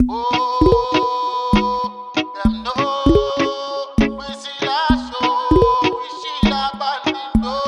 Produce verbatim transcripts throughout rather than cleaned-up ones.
Oh, them know we see la show, we see la bandito.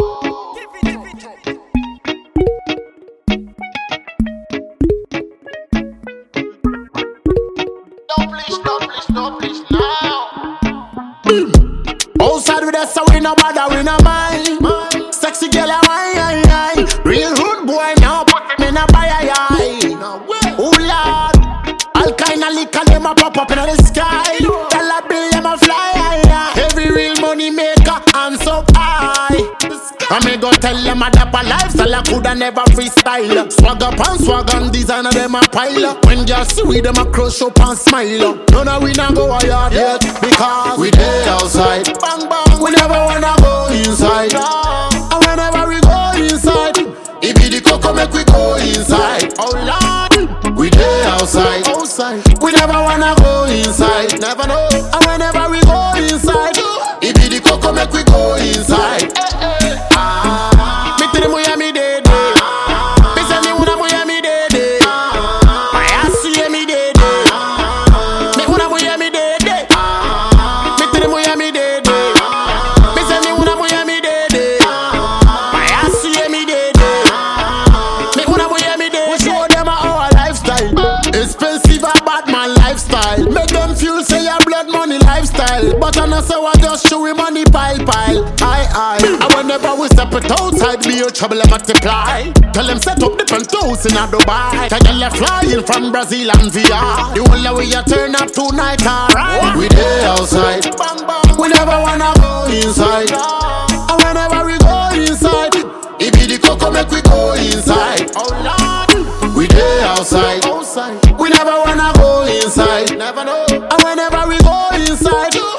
Don't please, don't please, don't please now. Outside with us, so we no bother, we no mind. Sexy girl, I wine, wine. Real rude boy, now put me in a buy, oh Lord, all kind of liquor, them a pop up in the sky. Dollar bill, them a fly. Every real money maker, I'm so high. I me go tell them a dapper lifestyle, I coulda never freestyle. Swag up and swag and designer them a pile. When girls see we them a crush up and smile. None of we not go a yard yet because we dey outside. Bang bang, we never wanna go inside. And whenever we go inside, it be the cocoa make we go inside. Oh Lord, we dey outside. Outside, we never wanna go inside. Never know. And whenever we go inside, it be the cocoa make we go inside. Expensive a bad man lifestyle. Make them feel say your blood money lifestyle. But I know say I just show him money pile pile. Aye aye. And whenever we step it outside, be your trouble multiply. Tell them set up the penthouse in a Dubai. Tell them flying from Brazil and V R. The only way you turn up tonight, alright. We dey outside. Bang bang. We never wanna go inside. And whenever we go inside, it be the cocoa make we go inside. Oh Lord, we dey outside. We never wanna go inside. Never know. And whenever we go inside,